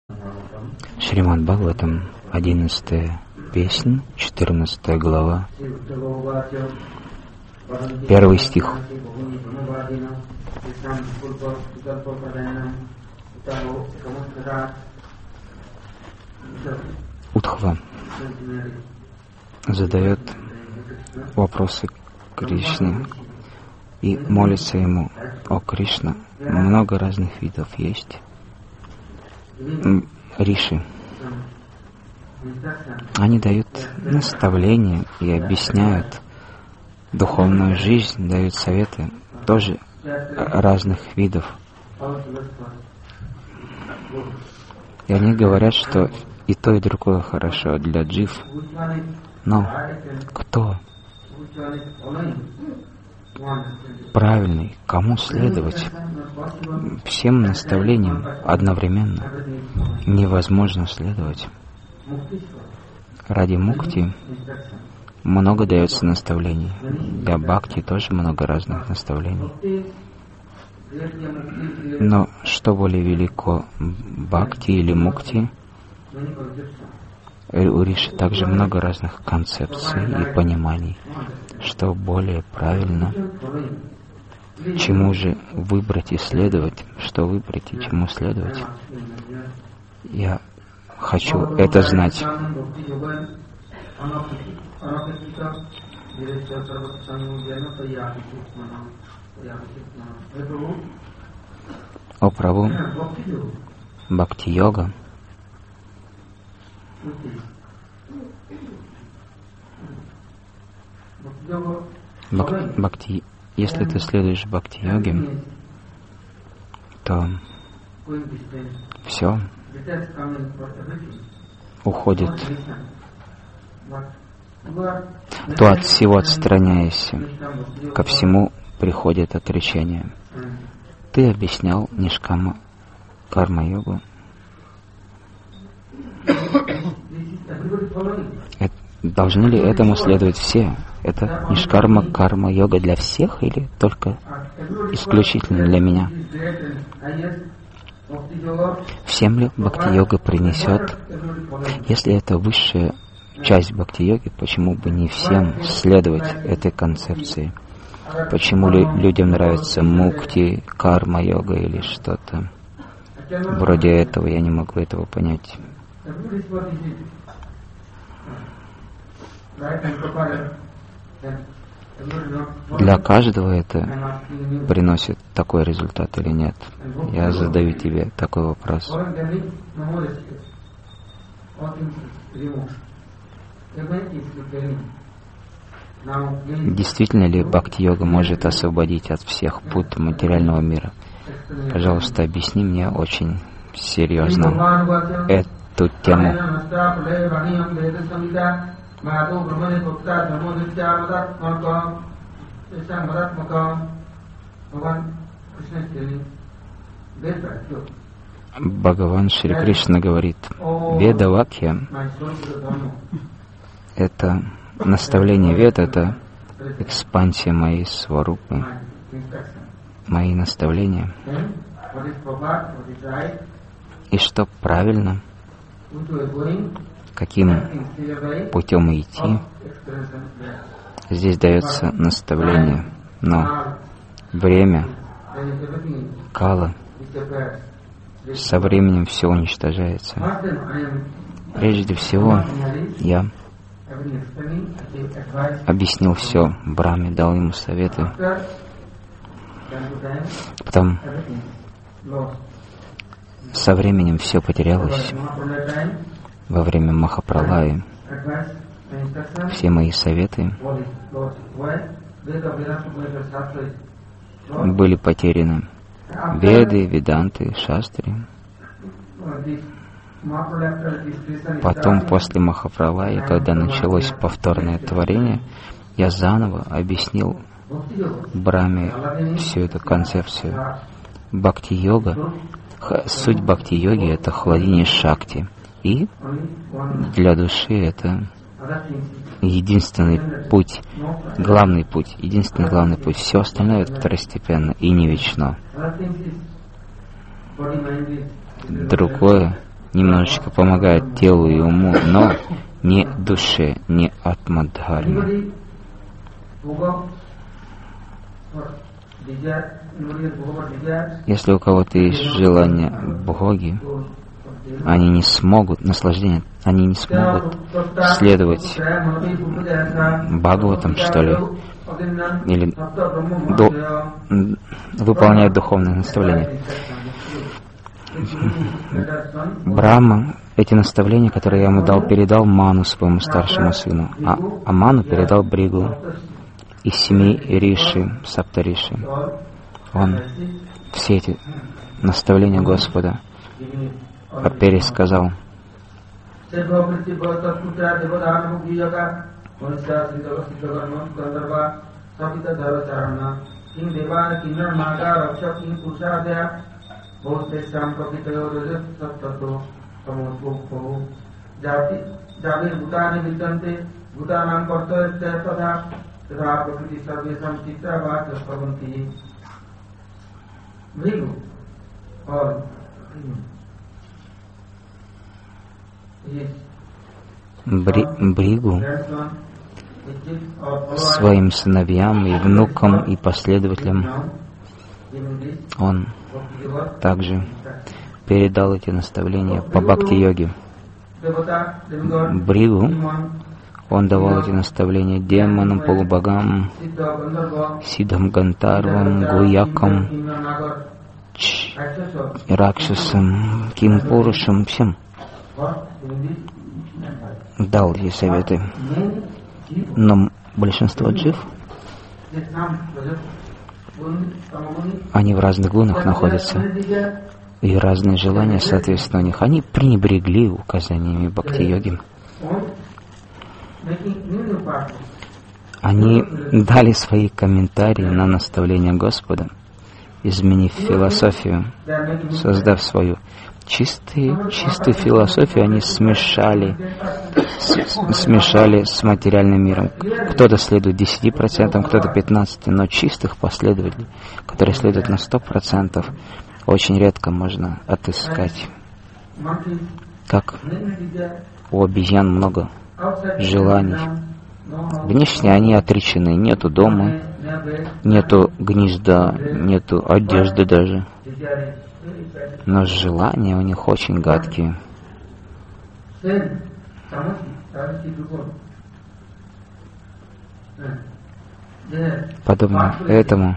Шримад Бхагаватам, 11 песнь, 14 глава, 1 стих. Удхва задает вопросы Кришне и молится ему: «О Кришна, много разных видов есть. Риши, они дают наставления и объясняют духовную жизнь, дают советы тоже разных видов. И они говорят, что и то, и другое хорошо для джив. Но кто правильный, кому следовать? Всем наставлениям одновременно невозможно следовать. Ради мукти много дается наставлений. Для бхакти тоже много разных наставлений. Но что более велико, бхакти или мукти? У Риши также много разных концепций и пониманий, что более правильно, чему же выбрать и следовать, что выбрать и чему следовать. Я хочу это знать. О Прабху, бхакти-йога бхакти, если ты следуешь бхакти-йоге, то все уходит, то от всего отстраняешься, ко всему приходит отречение. Ты объяснял нишкама карма-йогу. Должны ли этому следовать все? Это нишкарма карма-йога для всех или только исключительно для меня? Всем ли бхакти-йога принесет? Если это высшая часть бхакти-йоги, почему бы не всем следовать этой концепции? Почему людям нравится мукти, карма-йога или что-то вроде этого? Я не могу этого понять. Для каждого это приносит такой результат или нет? Я задаю тебе такой вопрос. Действительно ли бхакти-йога может освободить от всех пут материального мира? Пожалуйста, объясни мне очень серьезно эту тему. Бхагаван Шри Кришна говорит: Веда Вакья — это наставление Вед, это экспансия моей сварупы, мои наставления. И что правильно, каким путем идти, здесь дается наставление, но время, кала, со временем все уничтожается. Прежде всего, я объяснил все Брахме, дал ему советы. Потом со временем все потерялось. Во время Махапралаи все мои советы были потеряны. Веды, Веданты, Шастри. Потом, после Махапралаи, когда началось повторное творение, я заново объяснил Брахме всю эту концепцию. Бхакти-йога, суть бхакти-йоги — это хладение шакти. И для души это единственный путь, главный путь, единственный главный путь. Все остальное это второстепенно и не вечно. Другое немножечко помогает телу и уму, но не душе, не атмадхарме. Если у кого-то есть желание Бхоги, они не смогут, наслаждение, они не смогут следовать Бхагаватам, что ли, или выполнять духовные наставления. Брахма эти наставления, которые я ему дал, передал Ману, своему старшему сыну, а Ману передал Бригу из 7 риши, саптариши. Он все эти наставления Господа пересказал. Бригу своим сыновьям и внукам и последователям он также передал эти наставления по бхакти-йоге. Бригу он давал эти наставления демонам, полубогам, сиддхам, гантарвам, гуякам, ракшасам, кимпурушам, всем дал эти советы. Но большинство джив, они в разных гунах находятся, и разные желания, соответственно, у них. Они пренебрегли указаниями бхакти-йоги. Они дали свои комментарии на наставление Господа, изменив философию, создав свою чистую философию, они смешали с материальным миром. Кто-то следует 10%, кто-то 15%, но чистых последователей, которые следуют на 100%, очень редко можно отыскать. Как у обезьян много желаний. Внешне они отречены. Нету дома, нету гнезда, нету одежды даже. Но желания у них очень гадкие. Подобно этому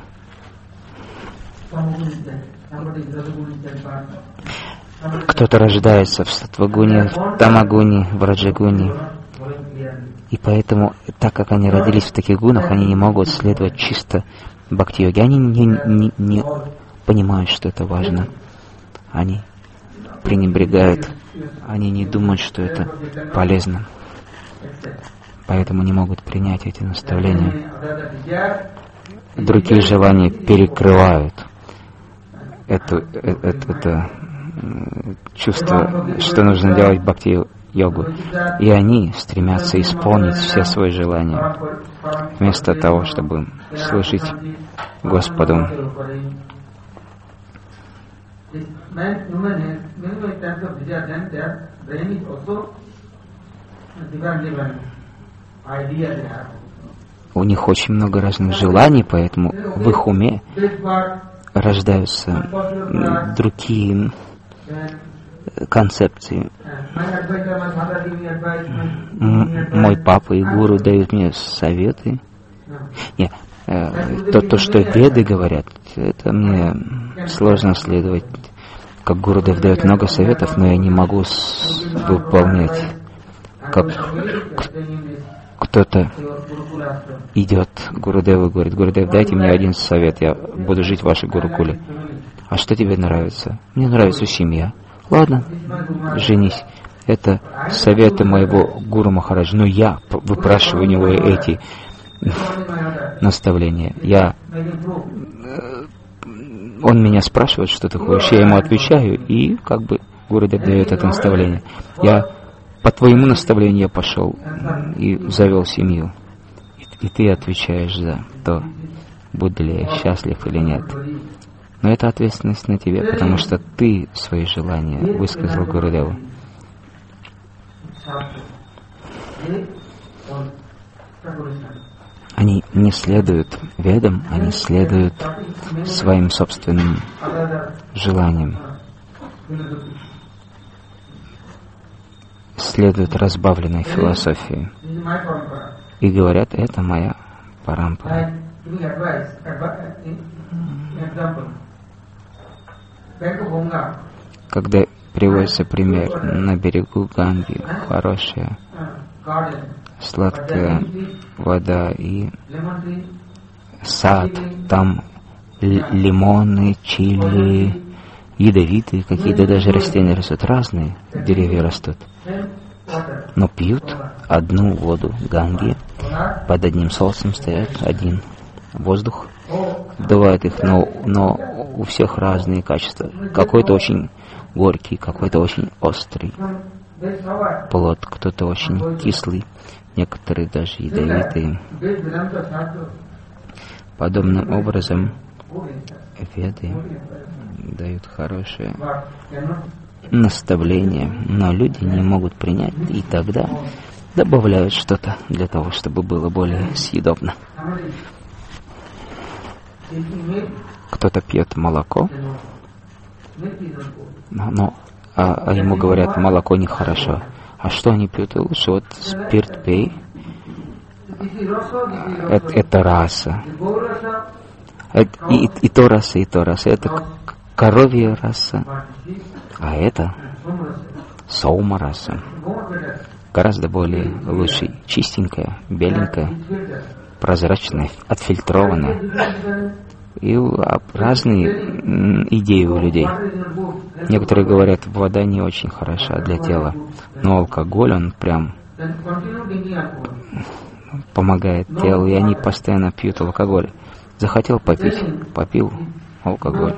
кто-то рождается в саттвагуне, в тамагуне, в раджагуне. И поэтому, так как они родились в таких гунах, они не могут следовать чисто бхакти-йоге. Они не понимают, что это важно. Они пренебрегают, они не думают, что это полезно. Поэтому не могут принять эти наставления. Другие желания перекрывают это чувство, что нужно делать бхакти-йогу. И они стремятся исполнить все свои желания, вместо того, чтобы служить Господу. У них очень много разных желаний, поэтому в их уме рождаются другие концепции. Мой папа и гуру дают мне советы. Нет, то, что веды говорят, это мне сложно следовать. Как Гурудев дает много советов, но я не могу выполнять. Как кто-то идет к Гурудеву и говорит: Гурудев, дайте мне один совет, я буду жить в вашей гурукуле. А что тебе нравится? Мне нравится семья. Ладно, женись. Это советы моего гуру Махараджа. Но я выпрашиваю у него эти наставления. Он меня спрашивает, что ты хочешь, я ему отвечаю, и как бы Гурудев дает это наставление. Я по твоему наставлению я пошел и завел семью. И ты отвечаешь за то, буду ли я счастлив или нет. Но это ответственность на тебе, потому что ты свои желания высказал Гурудеву. Они не следуют ведам, они следуют своим собственным желаниям. Следуют разбавленной философии. И говорят, это моя парампара. Когда приводится пример на берегу Ганги, хорошая, сладкая вода и сад, там лимоны, чили, ядовитые какие-то даже растения растут, разные деревья растут. Но пьют одну воду Ганги, под одним солнцем стоят, один воздух, вдувают их, но у всех разные качества. Какой-то очень горький, какой-то очень острый плод, кто-то очень кислый, некоторые даже ядовитые. Подобным образом веды дают хорошее наставление, но люди не могут принять, и тогда добавляют что-то для того, чтобы было более съедобно. Кто-то пьет молоко, но ему говорят, молоко нехорошо. А что они пьют лучше? Вот спирт пей. Это раса. И то раса, и то раса. Это коровья раса. А это соума раса. Гораздо более лучше. Чистенькая, беленькая, прозрачная, отфильтрованная. И разные идеи у людей. Некоторые говорят, вода не очень хороша для тела, но алкоголь, он прям помогает телу, и они постоянно пьют алкоголь. Захотел попить, попил алкоголь.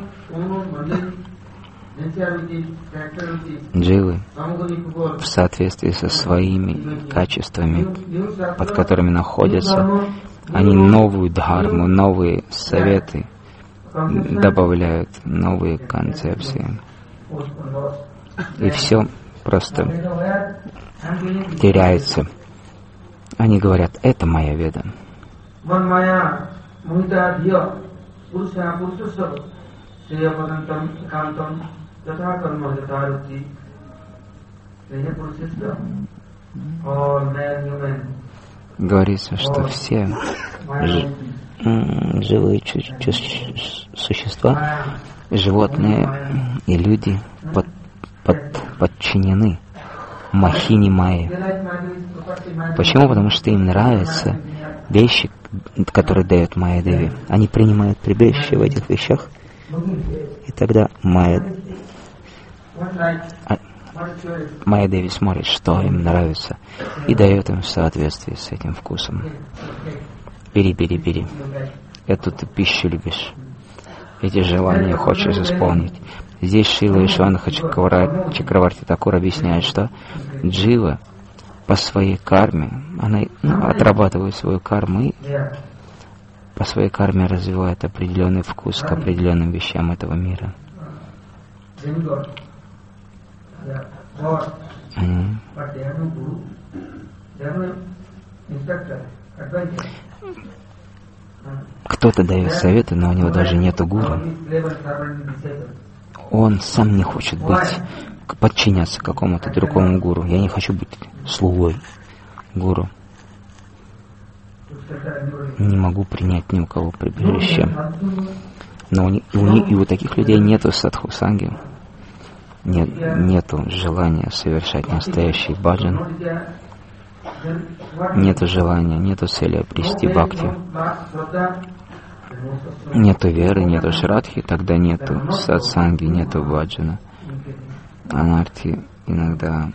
Дживы в соответствии со своими качествами, под которыми находятся, они новую дхарму, новые советы добавляют, новые концепции. И все просто теряется. Они говорят, это моя веда. Говорится, что все живые существа, животные и люди подчинены Махини Майи. Почему? Потому что им нравятся вещи, которые дает Майя Деви. Они принимают прибежище в этих вещах, и тогда Майя Деви смотрит, что им нравится, и дает им в соответствии с этим вкусом. Бери, бери, бери. Эту ты пищу любишь. Эти желания хочешь исполнить. Здесь Шрила Вишванатха Чакраварти Такур объясняет, что джива по своей карме, она отрабатывает свою карму и по своей карме развивает определенный вкус к определенным вещам этого мира. Кто-то дает советы, но у него даже нету гуру. Он сам не хочет подчиняться какому-то другому гуру. Я не хочу быть слугой гуру. Не могу принять ни у кого прибежище. Но и у таких людей нету садхусанги. Нету желания совершать настоящий баджан. Нету желания, нету цели обрести бхакти. Нету веры, нету шрадхи, тогда нету сатсанги, нету баджана. Анархи иногда...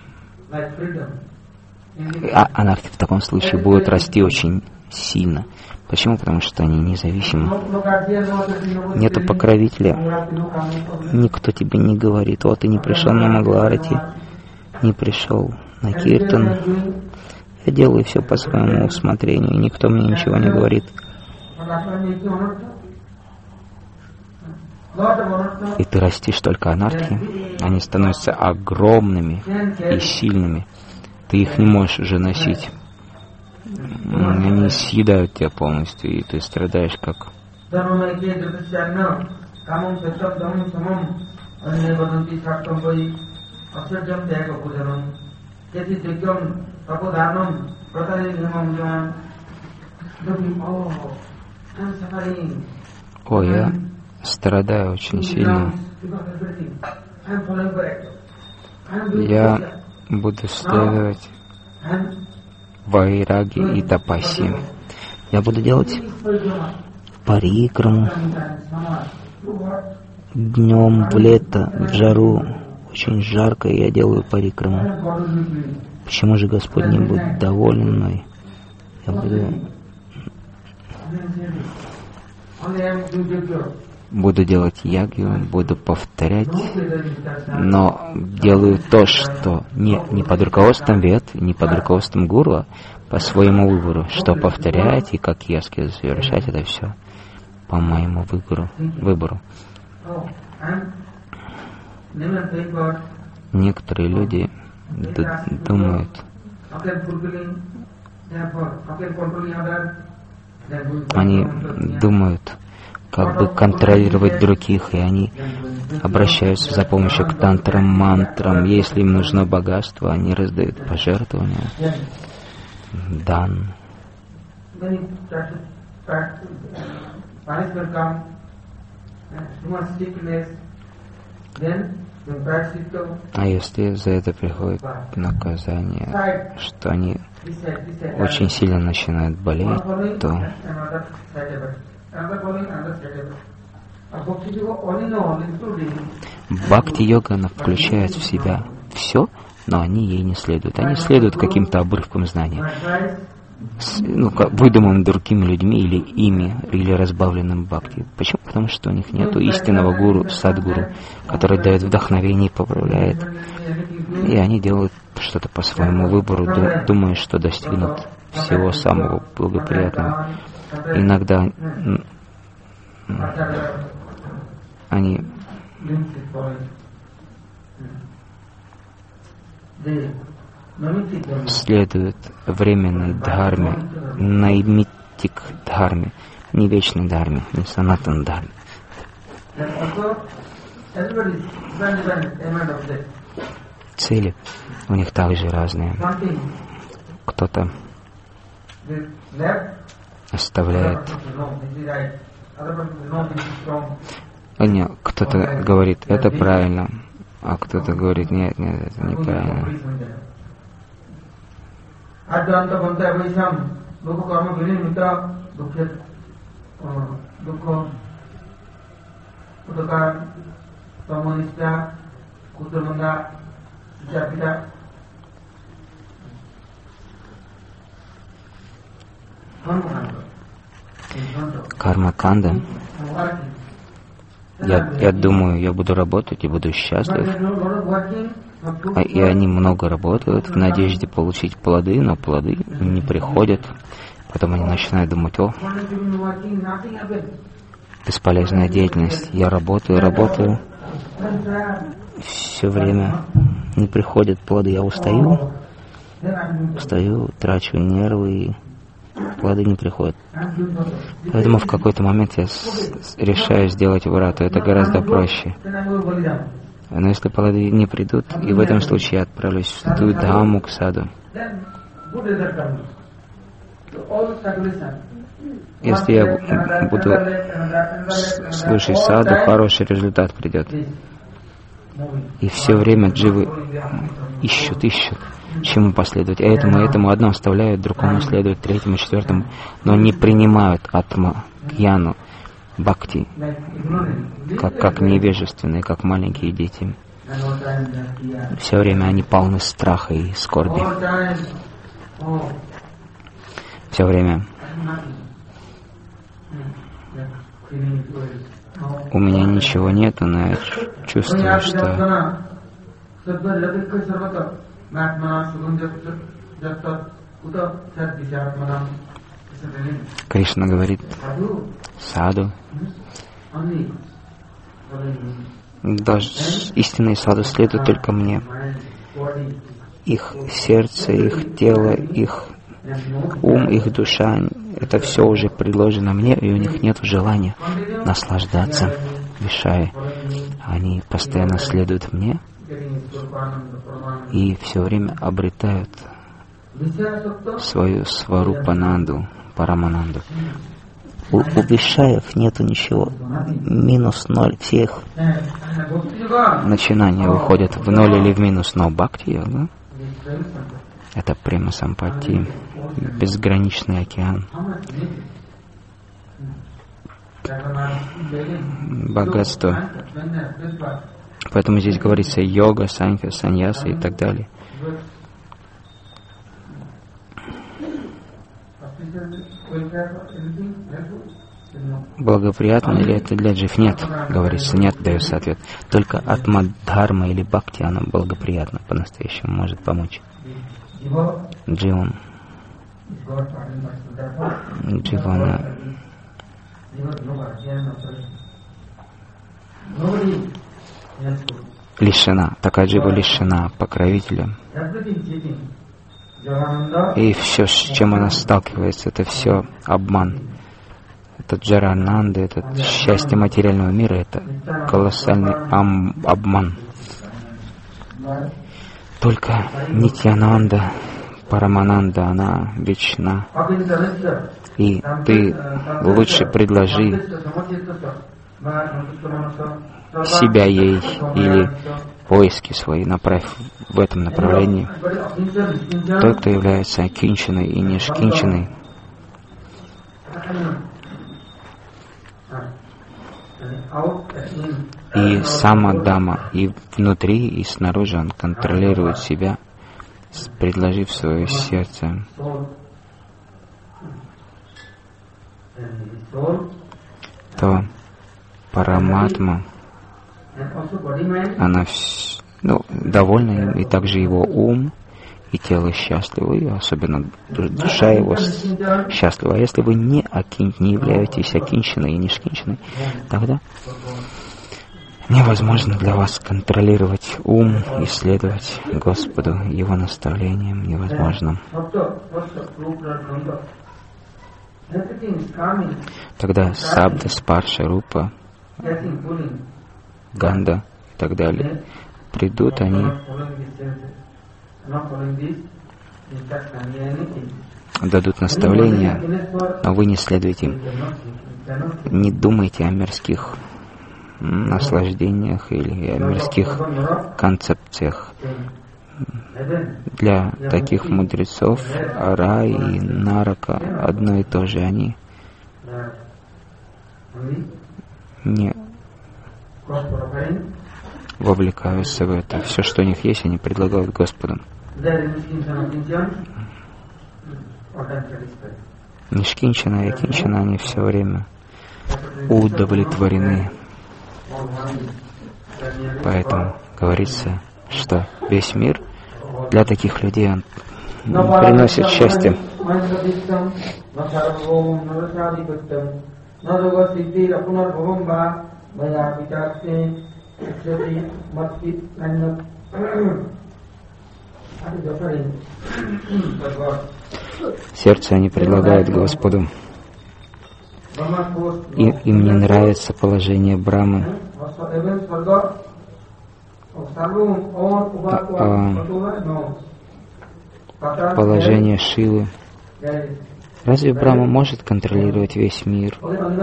Анархи в таком случае будут расти очень сильно. Почему? Потому что они независимы. Нету покровителя. Никто тебе не говорит, вот ты не пришел на Мангаларати, не пришел на Киртан. Я делаю все по своему усмотрению, никто мне ничего не говорит. и ты растишь только анархии, они становятся огромными и сильными. Ты их не можешь уже носить. Они съедают тебя полностью, и ты страдаешь как... О, я страдаю очень сильно. Я буду следовать вайраги и тапаси. Я буду делать парикраму днем в лето, в жару, очень жарко, и я делаю парикраму. Почему же Господь не будет доволен мной? Я буду делать ягью, буду повторять, но делаю то, что не под руководством вед, не под руководством гуру, а по своему выбору, что повторять и как яски совершать, это все по моему выбору. Некоторые люди думают, они думают, как бы контролировать других, и они обращаются за помощью к тантрам, мантрам. Если им нужно богатство, они раздают пожертвования, дан. А если за это приходит наказание, что они очень сильно начинают болеть, то бхакти-йога, она включает в себя все, но они ей не следуют. Они следуют каким-то обрывкам знаний, выдуманным другими людьми или ими, или разбавленным бхакти. Почему? Потому что у них нет истинного гуру, садгуру, который дает вдохновение и поправляет. И они делают что-то по своему выбору, думая, что достигнут всего самого благоприятного. Иногда они следуют временной дхарме, наймитик дхарме, не вечной дхарме, не санатан дхарме. Цели у них также разные. Кто-то оставляет. Кто-то говорит, это правильно, а кто-то говорит, нет, это неправильно. Карма-канда. Я думаю, я буду работать и буду счастлив. И они много работают в надежде получить плоды, но плоды не приходят. Потом они начинают думать, бесполезная деятельность. Я работаю. Все время не приходят плоды. Я устаю, трачу нервы, и плоды не приходят. Поэтому в какой-то момент я решаю сделать врату. Это гораздо проще. Но если плоды не придут, и в этом случае я отправлюсь в ту дхаму к саду. Если я буду слушать саду, хороший результат придет. И все время дживы ищут, чему последовать. Этому одно оставляют, другому следуют, третьему, четвертому, но не принимают атма, гьяну, бхакти, как невежественные, как маленькие дети. Все время они полны страха и скорби. Все время у меня ничего нету, но я чувствую, что Кришна говорит, саду, Даже истинные саду следуют только мне. Их сердце, их тело, их ум, их душа, это все уже предложено мне, и у них нет желания наслаждаться вишая. Они постоянно следуют мне и все время обретают свою сварупананду, парамананду. У вишаев нету ничего. Минус ноль. Всех начинания выходят в ноль или в минус, но бхакти, да? Это према сампати, безграничный океан. Богатство. Поэтому здесь говорится йога, саньха, саньяса и так далее. Благоприятно ли это для джив? Нет, говорится, нет, дается ответ. Только атмадхарма или бхакти, оно благоприятно по-настоящему может помочь дживам. Дживана лишена, такая джива лишена покровителя. И все, с чем она сталкивается, это все обман. Это джарананда, это счастье материального мира, это колоссальный обман. Только Нитьянанда, Парамананда, она вечна. И ты лучше предложи себя ей или поиски свои направь в этом направлении. Тот, кто является кинчиной и нишкинчиной, и самадама, и внутри, и снаружи он контролирует себя, предложив свое сердце. То Параматма, она довольна им, и также его ум и тело счастливы, и особенно душа его счастлива. А если вы не являетесь окинченной и нишкинченной, тогда невозможно для вас контролировать ум, исследовать Господу, Его наставлением невозможно. Тогда сабда, спарша, рупа, ганда и так далее придут, они дадут наставления, но вы не следуете им. Не думайте о мирских наслаждениях или о мирских концепциях. Для таких мудрецов рай и нарака одно и то же. Они не вовлекаются в это. Все, что у них есть, они предлагают Господу. Нишкинчана и акинчана, они все время удовлетворены. Поэтому говорится, что весь мир для таких людей он приносит счастье. Сердце они предлагают Господу. Им не нравится положение Брамы. Положение Шивы. Разве Брахма может контролировать весь мир?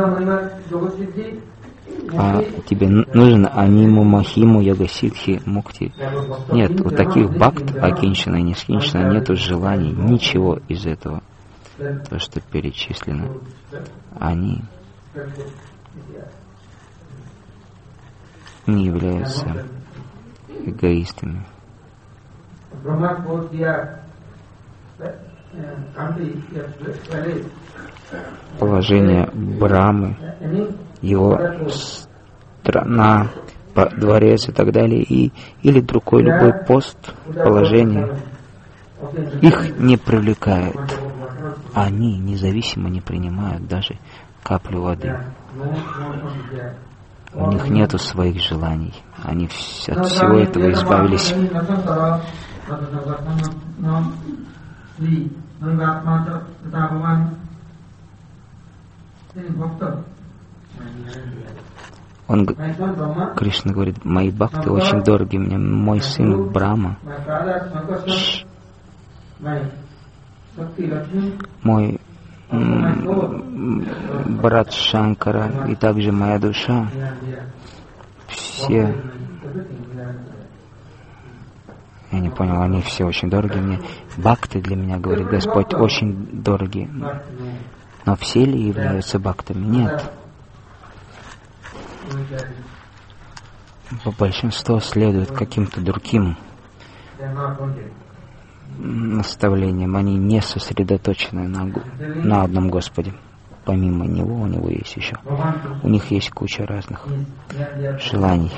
А тебе нужен аниму, махиму, йога-сидхи, мукти? Нет, у таких бхакт, акинчана и нишкинчана, нету желаний, ничего из этого. То, что перечислено. Они не являются эгоистами. Положение Брамы, его страна, дворец и так далее, или другой любой пост, положение, их не привлекает. Они независимо не принимают даже каплю воды. У них нету своих желаний. Они от всего этого избавились. Кришна говорит, мои бхакты очень дороги мне. Мой сын Брахма, мой брат Шанкара и также моя душа, все, я не понял, они все очень дороги мне. Бхакты для меня, говорит Господь, очень дороги. Но все ли являются бхактами? Нет. Большинство следует каким-то другим наставлениям. Они не сосредоточены на одном Господе. Помимо Него, у Него есть еще. У них есть куча разных желаний.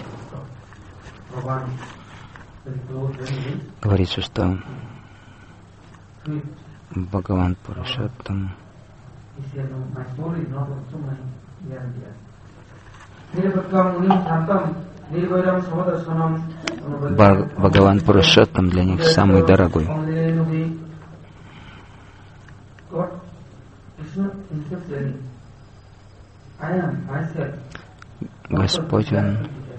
Говорится, что Бхагаван Пурушоттам Бхагаван Пурушоттам для них самый дорогой. Господь, Он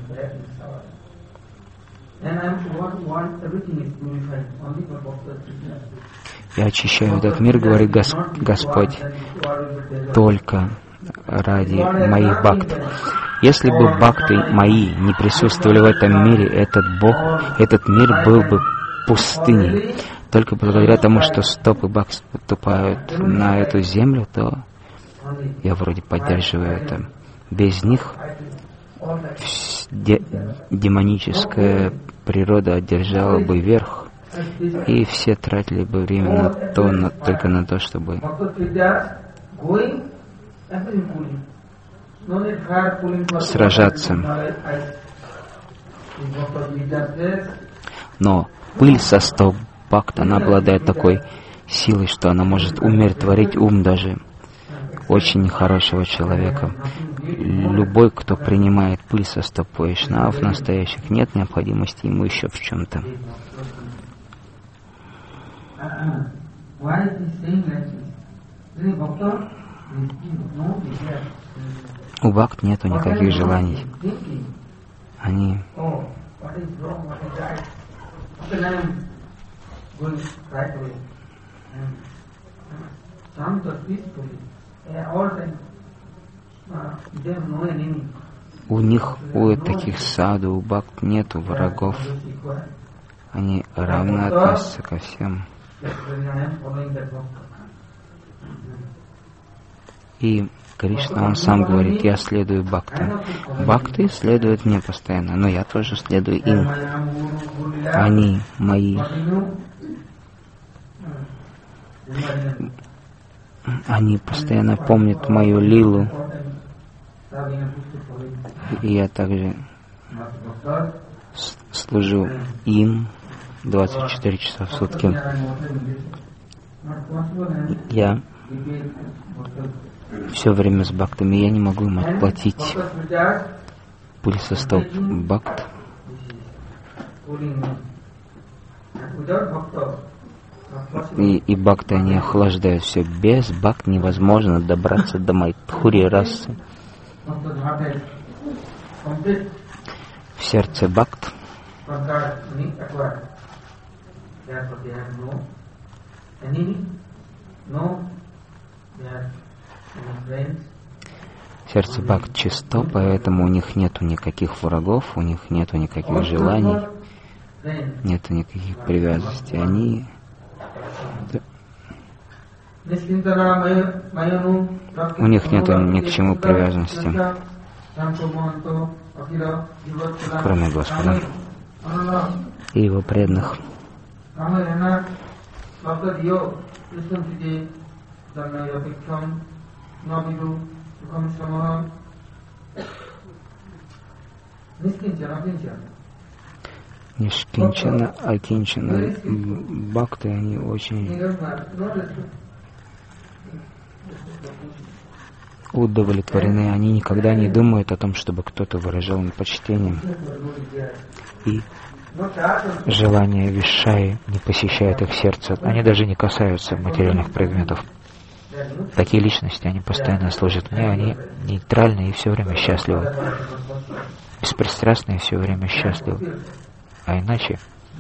я очищаю этот мир, говорит Господь, только ради моих бхакт. Если бы бхакты мои не присутствовали в этом мире, этот мир был бы пустыней. Только благодаря тому, что стопы бхакт ступают на эту землю, то я вроде поддерживаю это. Без них демоническая природа одержала бы верх, и все тратили бы время только на то, чтобы сражаться. Но пыль со стоп бхакт, она обладает такой силой, что она может умиротворить ум даже очень хорошего человека. Любой, кто принимает пыль со стоп вайшнавов настоящих, нет необходимости ему еще в чем-то. У бхакт нету никаких желаний. Они у таких саду, у бхакт нету врагов. Они равно относятся ко всем. И Кришна, Он сам говорит, я следую бхактам. Бхакты следуют мне постоянно, но я тоже следую им. Они мои. Они постоянно помнят мою лилу. И я также служу им 24 часа в сутки. Я все время с бхактами, я не могу им отплатить пыль со стоп бхакт. И бхакты, они охлаждают все. Без бхакт невозможно добраться до Майдхури расы. В сердце бхакт сердце бхакт чисто, поэтому у них нету никаких врагов, у них нету никаких желаний, нету никаких привязанностей. Они у них нету ни к чему привязанности, кроме Господа и Его преданных. Нишкинчана, акинчана бхакты, они очень удовлетворены. Они никогда не думают о том, чтобы кто-то выражал им почтение. И желание вишшаи не посещает их сердце. Они даже не касаются материальных предметов. Такие личности, они постоянно служат мне, они нейтральны и все время счастливы. Беспристрастны и все время счастливы. А иначе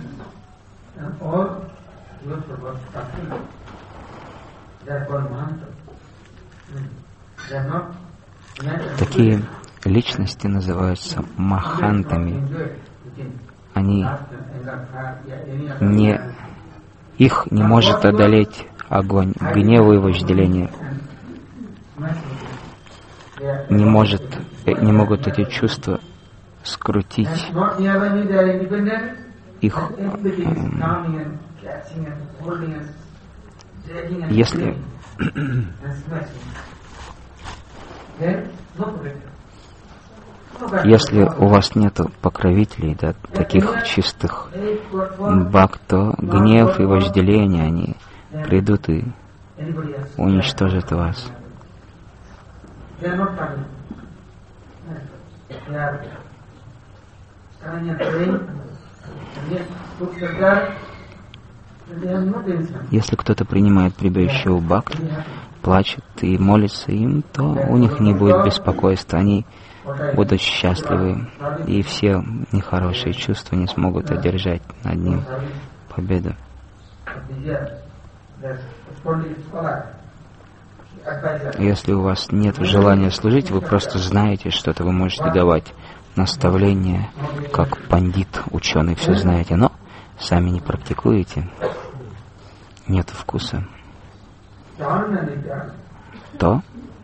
такие личности называются махантами. Их не может одолеть огонь гнева и вожделения. Не могут эти чувства скрутить их. Если у вас нет покровителей, да, таких чистых бхакт, то гнев и вожделение, они придут и уничтожат вас. Если кто-то принимает прибежище у бхакт, плачет и молится им, то у них не будет беспокойства, они будут счастливы, и все нехорошие чувства не смогут одержать над ним победу. Если у вас нет желания служить, вы просто знаете что-то, вы можете давать наставления, как пандит, ученый, все знаете, но сами не практикуете, нет вкуса, то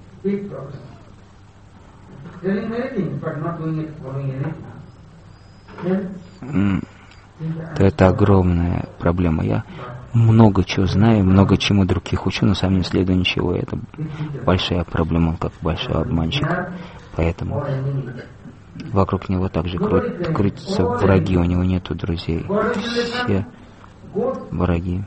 это огромная проблема. Я много чего знаю, много чему других учу, но сам не следую ничего. Это большая проблема, он как большой обманщик. Поэтому вокруг него также крутятся враги, у него нету друзей. Все враги.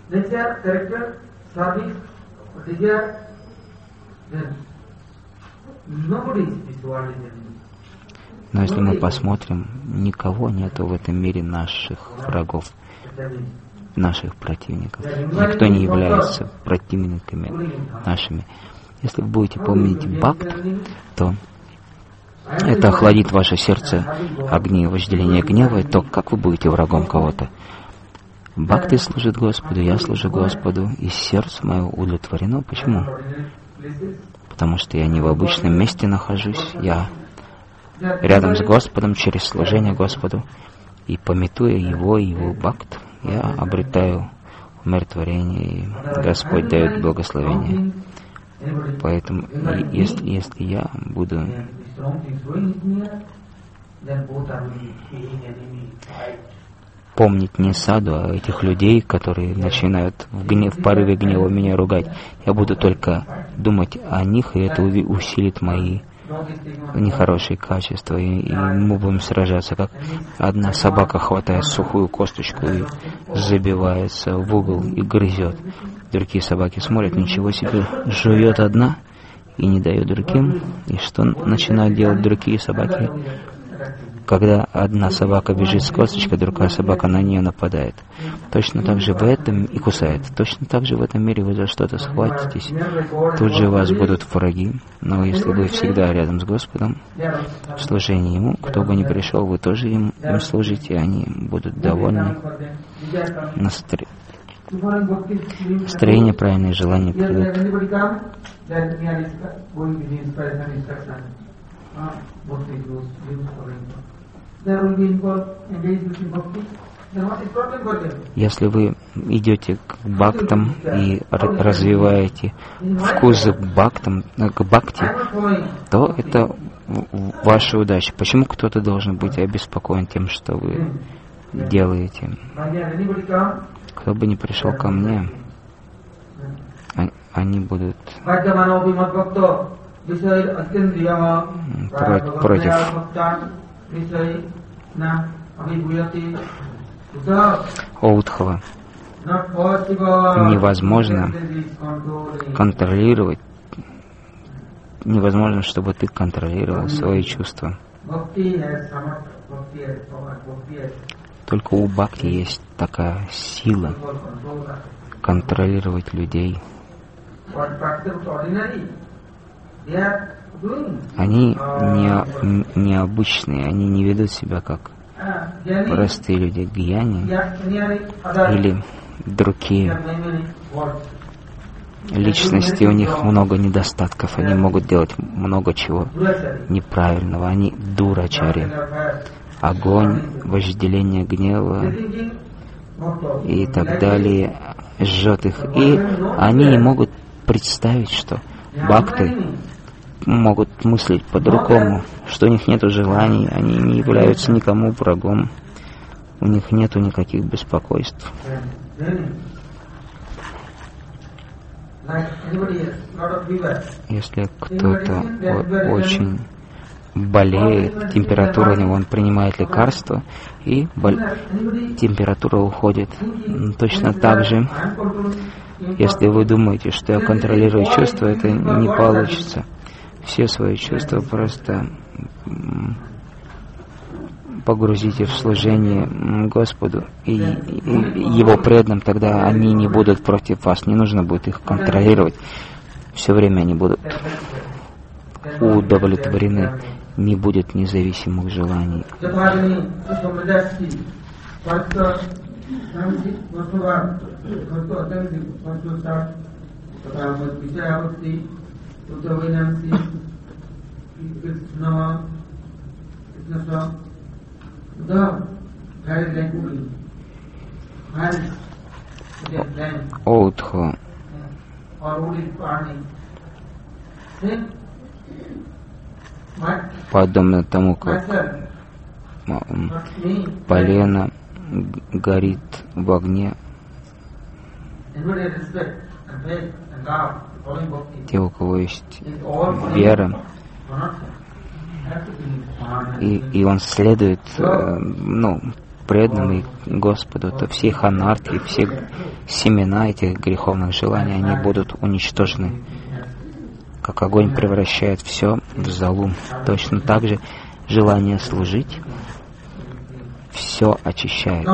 Но если мы посмотрим, никого нету в этом мире наших врагов, наших противников. Никто не является противниками нашими. Если вы будете помнить бхакт, то это охладит ваше сердце огни вожделения гнева, и то, как вы будете врагом кого-то. Бхакти служит Господу, я служу Господу, и сердце мое удовлетворено. Почему? Потому что я не в обычном месте нахожусь, я рядом с Господом через служение Господу, и памятуя Его бхакт, я обретаю умиротворение, и Господь дает благословение. Поэтому, если я буду помнить не саду, а этих людей, которые начинают в порыве гнева меня ругать, я буду только думать о них, и это усилит мои нехорошие качества, и мы будем сражаться, как одна собака хватает сухую косточку и забивается в угол и грызет. Другие собаки смотрят, ничего себе, жует одна и не дает другим. И что начинают делать другие собаки? Когда одна собака бежит с косточкой, другая собака на нее нападает. Точно так же в этом и кусает. Точно так же в этом мире вы за что-то схватитесь, тут же у вас будут враги. Но если вы всегда рядом с Господом, в служении Ему, кто бы ни пришел, вы тоже им служите, они будут довольны. Настроение, правильные желания придут. Если вы идете к бхактам и развиваете вкус к бхакти, то это ваша удача. Почему кто-то должен быть обеспокоен тем, что вы делаете? Кто бы ни пришел ко мне, они будут против. О Удхава, невозможно контролировать невозможно, чтобы ты контролировал свои чувства. Только у бхакти есть такая сила контролировать людей. Они необычные, они не ведут себя как простые люди, гьяни или другие личности, у них много недостатков, они могут делать много чего неправильного, они дурачари. Огонь, вожделение гнева и так далее жжет их. И они не могут представить, что бхакты могут мыслить по-другому, что у них нет желаний, они не являются никому врагом, у них нету никаких беспокойств. Если кто-то очень болеет, температура у него, он принимает лекарства, и температура уходит. Точно так же, если вы думаете, что я контролирую чувства, это не получится. Все свои чувства просто погрузите в служение Господу и Его преданным, тогда они не будут против вас, не нужно будет их контролировать. Все время они будут удовлетворены, не будет независимых желаний. Оудхо, подобно тому, как полено горит в огне, те, у кого есть вера, и он следует преданным и Господу, то все их анархи, все семена этих греховных желаний, они будут уничтожены. Как огонь превращает все в золу, точно так же желание служить все очищает.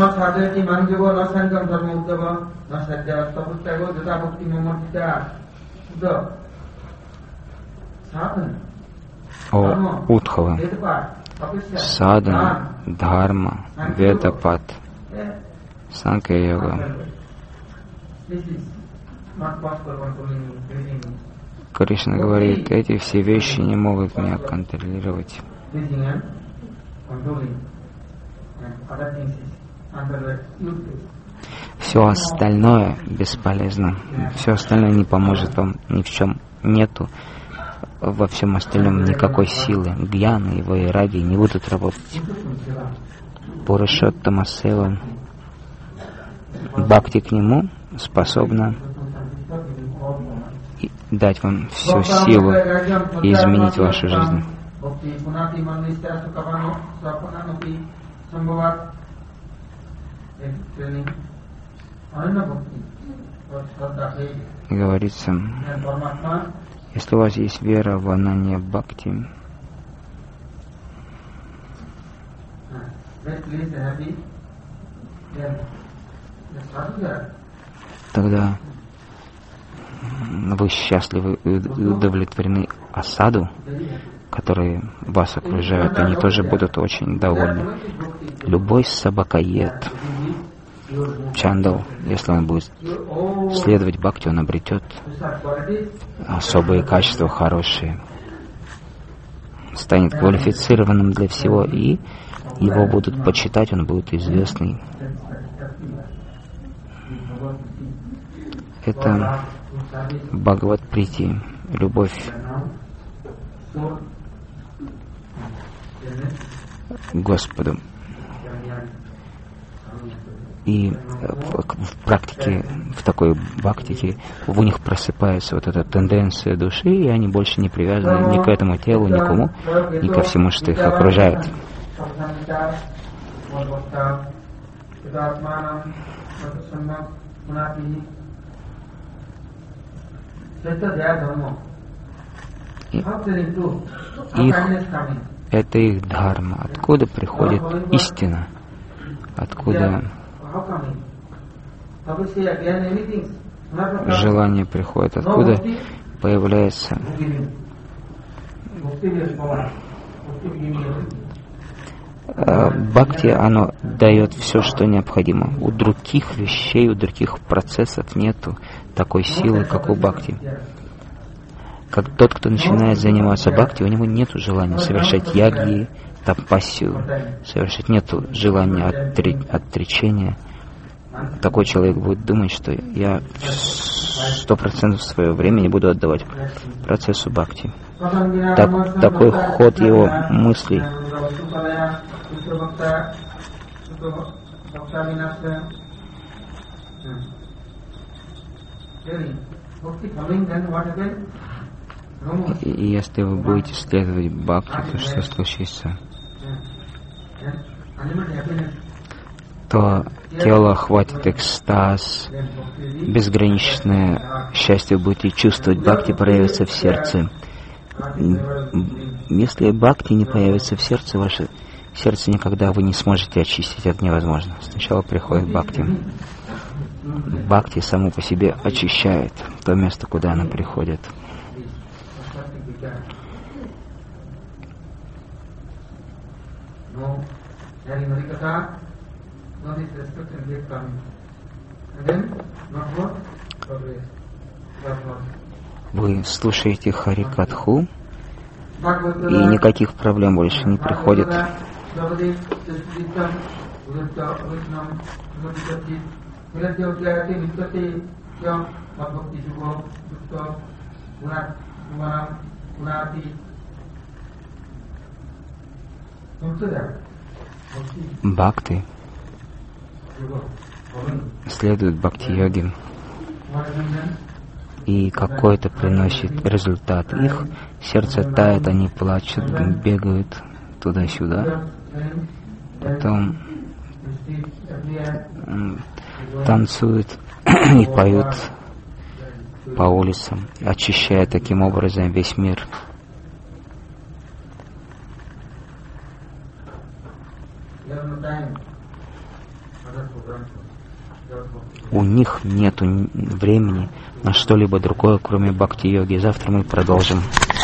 О Удхава, садхана, дхарма, ведапат, санкха-йога. Кришна говорит, эти все вещи не могут меня контролировать. Все остальное бесполезно. Все остальное не поможет вам ни в чем. Нету во всем остальном никакой силы. Гьяна и вайраги не будут работать. Пурушоттама сева, бхакти к нему способна дать вам всю силу и изменить вашу жизнь. Говорится, если у вас есть вера в Ананья Бхакти, тогда вы счастливы и удовлетворены, а саду, которые вас окружают, они тоже будут очень довольны. Любой собакоед, чандал, если он будет следовать бхакти, он обретет особые качества, хорошие, станет квалифицированным для всего, и его будут почитать, он будет известный. Это Бхагават-прити, любовь к Господу. И в практике, в такой бхактике, у них просыпается вот эта тенденция души, и они больше не привязаны ни к этому телу, никому, ни ко всему, что их окружает. Это их дхарма. Откуда приходит истина? Откуда желание приходит? Откуда появляется бхакти? Оно дает все, что необходимо. У других вещей, у других процессов нету такой силы, как у бхакти. Как тот, кто начинает заниматься бхакти, у него нет желания совершать ягги, тапассию, совершать, нету желания отречения. Такой человек будет думать, что я 100% своего времени буду отдавать процессу бхакти. Такой ход его мыслей. И если вы будете следовать бхакти, то что случится? То тело охватит экстаз, безграничное счастье будете чувствовать, бхакти проявится в сердце. Если бхакти не появится в сердце, ваше сердце никогда вы не сможете очистить, это невозможно. Сначала приходит бхакти. Бхакти само по себе очищает то место, куда она приходит. Вы слушаете Харикатху, и никаких проблем больше не приходит. Бхакти следует бхакти-йоге, и какой-то приносит результат. Их сердце тает, они плачут, бегают туда-сюда, потом танцуют и поют по улицам, очищая таким образом весь мир. У них нет времени на что-либо другое, кроме бхакти-йоги. Завтра мы продолжим.